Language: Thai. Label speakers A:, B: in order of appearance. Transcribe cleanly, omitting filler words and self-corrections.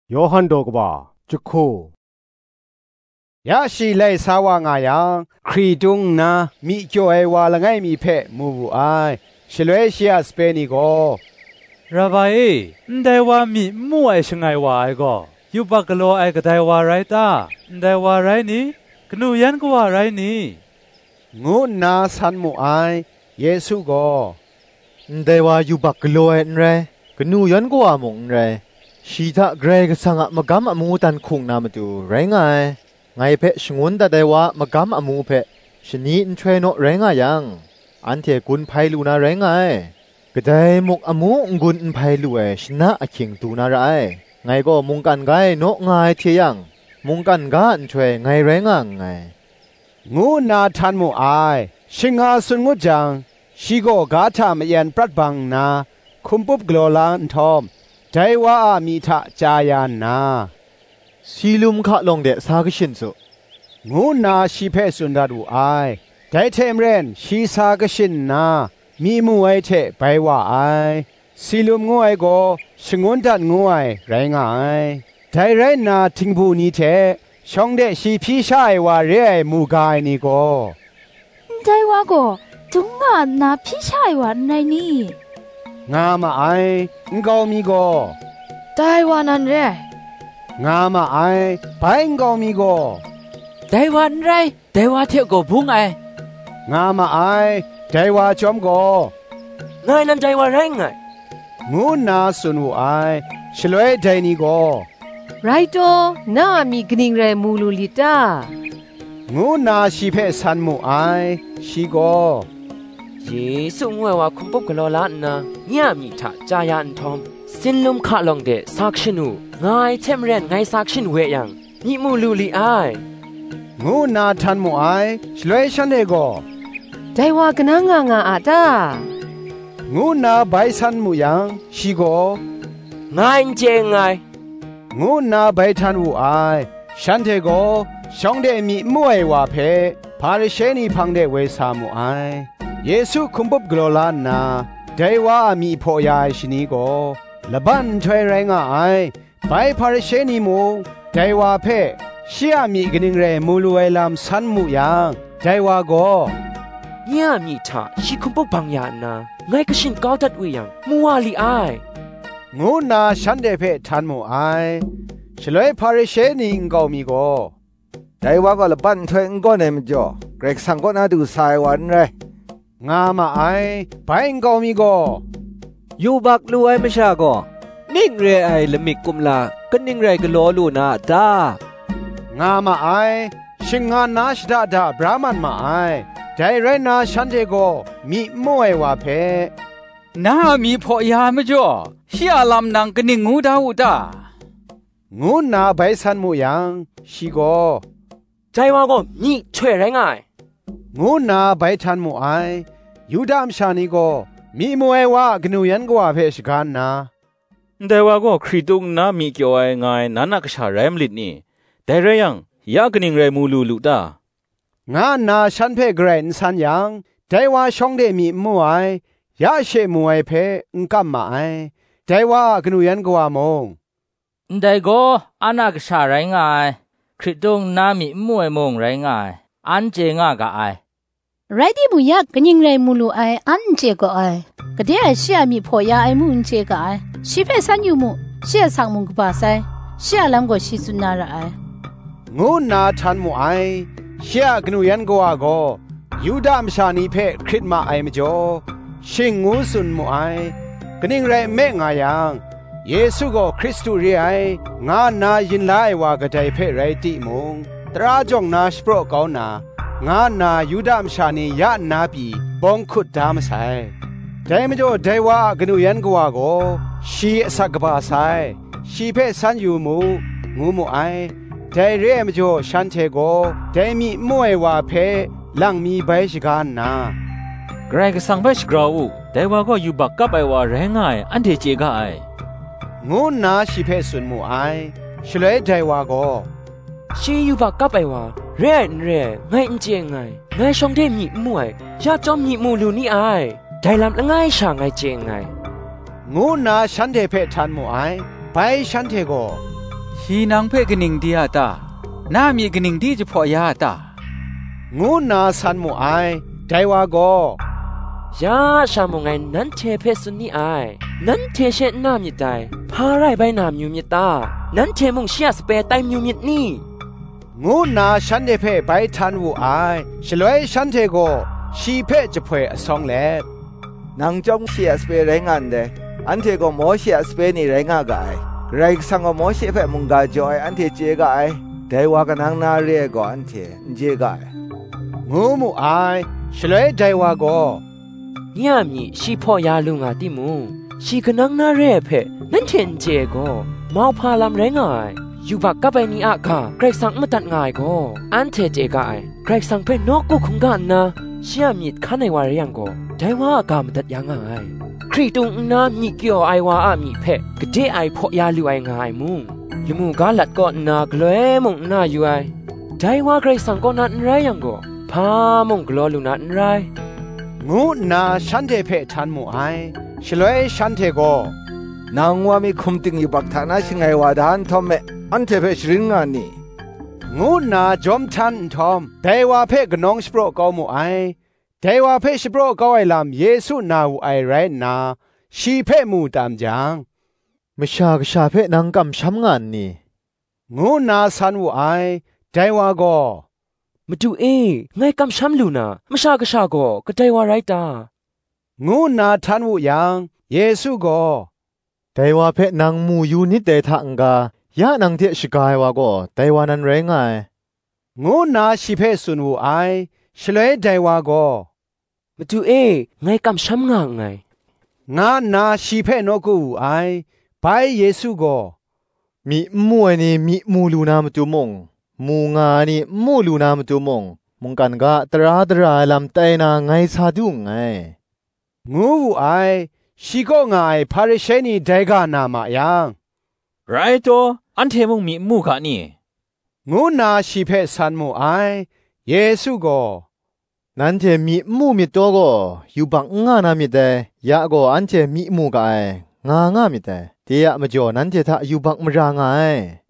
A: โยฮันโดกบ่าจุโคยาชีไลสาวางายังครีดุงนามิจ่อยวาละไงมีเพมูบูไอชลเวเชียสเปนิโก
B: ราบายได้ว่ามีมั่วไอชงไงวะไอก็ยูบักโลไอก็ได้ว่าไรตาได้ว่าไรนี่กนูยันก็ว่าไรนี่
A: งูนาสันมูไอเยซูก็
C: ได้ว่ายูบักโลไอไรกนูยันก็ว่ามงไรชีทะเกรกสังะมะกัมอมูตันคุงนามาดูไรไงไงเพชงวนตาได้ว่ามะกัมอมูเพชนีอินเทรโนไรไงยังอันเทกุนไพลูนาไรไงก็ได้มกอมูงุนไพลูเอชนะอคิงตูนาไรไงก็มุงกันไงโนไงเทียงมุงกันกานช่วยไงแรงไง
A: งูนาทันมูไอชิงอาสุนงูจังชีโกกาทามยันปรัดบังนาคุมปุบกลอลานทอมใจว่ามีทะจายานา
C: ซีลุมขะลงเดะสากชินสุ
A: งูนาชีเพสุนดาดูไอใจเทมเรนชีสากชินนามีมูไอเทไปว่าไอซีลุมงูไอโกชงวนดัดงูไอไรงายใจไรนาทิงบูนี้เทช่องเดชีพี่ชายว่าเรไอมูกายนี่โก
D: ใจว่าโกจุงงานาพี่ชายว่าไงนี่
A: งามาไองามีโก
D: ได้ว่านั่นแรง
A: ามาไอไปงามีโก
E: ได้วันไรได้ว่าเที่ยวโกพุงไ
A: องามาไอใจว่าจอมโก
E: ไงนั่นใจว่าแรงไง
A: งูนาสุนวูไอชลวยใจนี่โก
F: ไรโตน่ามีกนิ่งไรมูลูลิตา
A: งูนาชีเพสันมูไอชีโก
E: เยซูงวยว่าคุมปบกลอลานนะญามีทะจายันทอมสินลุมขะลองเดซักชินูไงเทมเรนไงซักชินเวยังมีมูลูลีไอ
A: งูนาทันมูไอชลวยชันเดโก
F: ได้ว่ากนะงาอาตา
A: งูนาไบสันมูยังชีโก
E: ไงเจงไง
A: งูนาไบทันวูไอฉันเทโกช่องเดมีมวยว่าเพพาริเชนีพังเดเวสามูไอเยซูคุมปุบกลอลานนาได้ว่ามีพอยายชนีโกละบันช่วยแรงไอไปพาริเชนีมูได้ว่าเพเชียมีกนิงเรมูลูไอลามสันมูยังได้ว่าโก
E: ญามีทะชิคุมปบบางยานาไงก็ชินก้าวดัดเวยังมัวลีไอ
A: งูนาฉันเดเพทันมูไอฉลวยพาริเชนีงกามีโก
G: ได้ว่าก็ละบันถวยงก็เนมจ่อเกรกสังก็น่าดูสายวันเลย
A: งามาไอไปงกามีโก
H: ยูบักลูไอไม่ใช่ก็นิ่งเรไอละมิกุมลาก็นิ่งเรก็ล้อลูนาตาง
A: ามาไอชิงงานาชดาดาบรามันมาไอใจไรนาฉันเทโกมีมวยว่าเพ
B: น้ามีพอยาไม่จ่อเชียลำนางก็นิ่งงูดาวตา
A: งูนาใบสันมูยังชีโก
E: ใจว่าก็นี่ช่วยแรงไง
A: งูนาใบทันมูไอยูดามชานีโกมีมวยว่ากนูยันกว่าเพชกันนา
B: แต่ว่าก็คริตุงนามีเกี่ยวไงนานักชาแรมลิดนี่แต่เรื่องยากนิ่งเรมูลูลูตาง
A: านาฉันเพเกรนสันยังแต่ว่าช่องเดมีมวยยาเชมวยเพงกัมมาไอแต่ว่ากนูยันกว่ามง
I: ได้ก็อนักชาไรง่ายคริตงน้ามีมวยมงไรง่ายอันเจงอ่ะก็ไอ
D: ไรที่บุญก็ยิงไรมูลูไออันเจก็ไอก็เดี๋ยวเสียมีพอยาไอมุนเจก็ไอชีเพสันยูมุเสียสังมุงก็บาไซเสียลำก็ชิสุนาระไอ
A: งูนาทันมูไอเสียกนูยันกว่าก็ยูดามชานีเพคริตมาไอมจ่อชิงงูสุนมูไอกนิ่งไรเมงายังเยซูก็คริสต์เรียงานายินไลว่ากระไดเพไรติมงตราจงนาสโปรกาวนางานายูดามชานียะนาบีปองขุดดามไซใจไม่จ่อใจว่ากนูยันกว่าก็ชีสักบาไซชีเพสันยูมูงูมูไอใจเรียไม่จ่อฉันเทโกใจมีมวยว่าเพลังมีใบชกันนา
B: ไกรก็สั่งไปสกราวแต่ว่าก็อยู่บักกับไอว่าแรงง่ายอันเทเจก็ไอ
A: งูนาชีเพสุนมูไอชลวยใจว่าก็
E: ชีอยู่บักกับไอว่าเร่ไงเจงไงไงช่องเดมีมวยยาจอมมีมูลูนี่ไอได้ลำละง่ายช่างไงเจงไง
A: งูนาฉันเทเพทันมูไอไปฉันเทโก
B: ฮีนางเพ่กนิงดีอาตาน้ามีกนิงดีจะพอยาตา
A: งูนาสันมูไอไดวาโก
E: ยาชามุงไงนั้นเทเพสุนีไอนั้นเทเชนนามิตายพาไรใบนามยูมิตานั้นเทมุงเชียสเปไตมิวมิตนี่
A: งูนาฉันเดเพไปทันวูไอฉลวยฉันเทโกชีเพจะเพอสองแล
G: นางจงเชียสเปแรงอันเดอันเทก็โมเชียสเปนี่แรงกายไรสังก็โมเชเพมุงกาจอยอันเทเจกายแต่ว่ากันนางนาเรียก็อันเทเจกาย
A: งูมูไอฉลวยไดวาโก
E: ยามีชีพ่อยาลุงาติมูชีกนังนาเร่เพนั้นเทนเจโกมาวพาลำแรงง่ายอยู่บักกับไปนี่อากาเกรกสังมาตัดง่ายก็อันเทเจกายเกรกสังเพนอกกูคงกันนะเชียมีดขันในวารียังก็ได้ว่าอากามาตัดยังง่ายครีตุงนามีเกี่ยวไอวาอามีเพกเดไอพ่อยาลุไอง่ายมุงยมูกาลัดก็นากลวยมุงนาอยู่ไอได้ว่าเกรกสังก็นัดไรยังก็พามงกลอลุนัดไร
A: งูนาฉันเทเพทันมูไอฉลวยฉันเทโก
G: นางว่ามีคุมติงอยู่บักฐานะชิงไงว่าดานทอมเมอันเทเพชริงงานนี่
A: งูนาจอมทันทอมเทวาเพกน้องสโปรเกามูไอเทวาเพสโปรเกาไอลำเยซูนาอูไอไรนาชีเพมูตามจัง
C: มชากชาเพนางกำช้ำงานนี่
A: งูนาสันอูไอเทวาโก
E: มาดูไงกำช้ำลูนะมชากชาโกก็ได้ว่าไรตา
A: งูนาทันอูยังเยซูโก
C: แต่ว่าเพนางมูยูนิเตทังกายะนางเทชิกายวาโกแต่ว่านั้นแรงไง
A: งูนาชีเพสุนูไอฉลวยไดวาโก
E: มาดูไงกำช้ำงาไง
A: งานาชีเพนกูไอไปเยซูโก
C: มีมวยนี่มีมูลูนามาจูมงมูงานี่มูลูนามาจูมงมุงกันกะตราลำเตนาไงซาดุไง
A: งูไอชีโกงาไอพาริเชนีไดกานามายัง
I: ไรโตอันเทมุงมีมูกะนี่
A: งูนาชีเพสันมูไอเยซูโก
C: นั้นเทมีมูมีตัวก็อยู่บังงานามีแต่ยะก็อันเทมีมูกะไองามิแต่เตียมจ่อนั้นเททะอยู่บังมรางไง